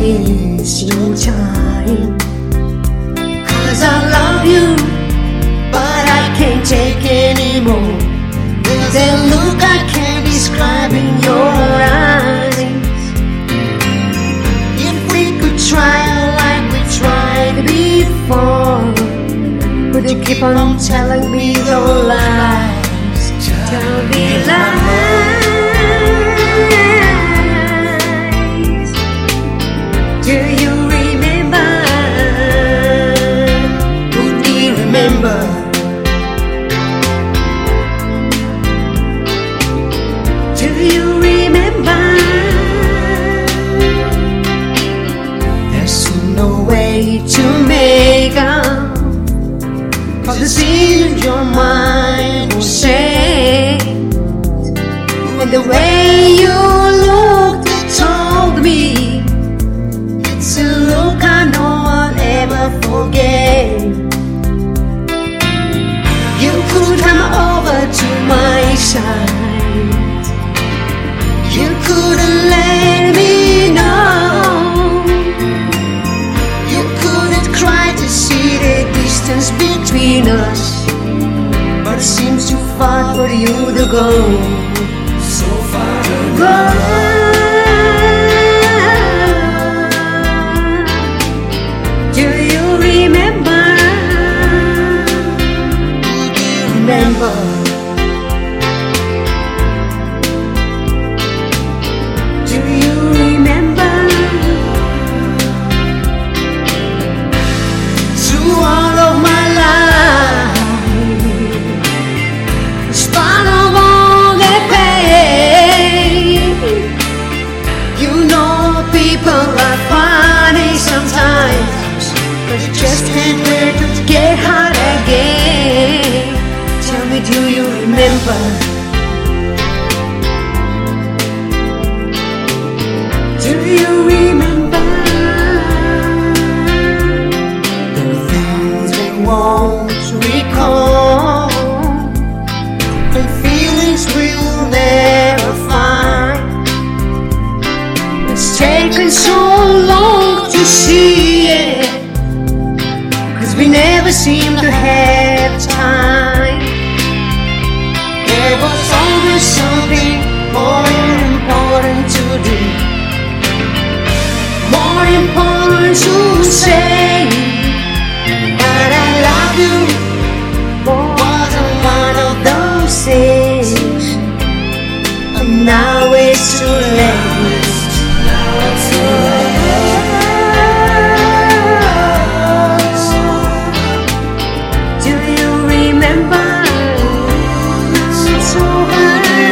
waste your time. 'Cause I love you, but I can't take anymore. There's a look I can't describe in your eyes. If we could try like we tried before, would you keep on telling me the lies? Tell me lies. Do you remember? Would we remember? Do you remember? There's no way to make up, 'cause the scene in your mind will say, and the way you looked told me it's a look I know I'll never forget. You could come over to my side. You couldn't let me know. You couldn't cry to see the distance between us, but it seems too far for you to go. So far to go. Do you remember? Do you remember? Do you remember? Through all of my life, in spite of all the pain, you know people are funny sometimes, but you just can't wait to get hot again. Tell me, do you remember? Do you remember the things we won't recall, the feelings we'll never find? It's taken so long to see it, 'cause we never seem to have time. There was always something more important to do, more important to say. But I love you wasn't one of those things, and now it's too late. Now it's too late. Do you remember? It's over.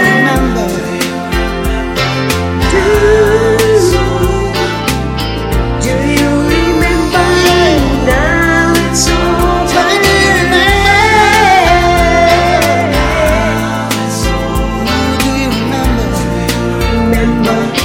Do you remember? Now it's over. Do you remember? Remember.